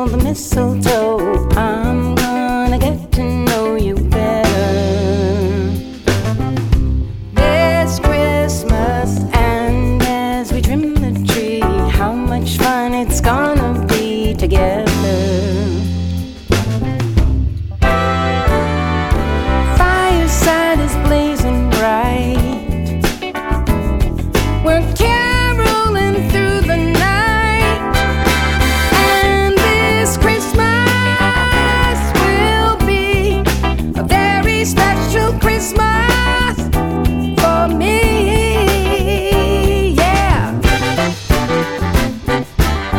under the mistletoe. I'm gonna get to know you better this Christmas. And as we trim the tree, how much fun it's gonna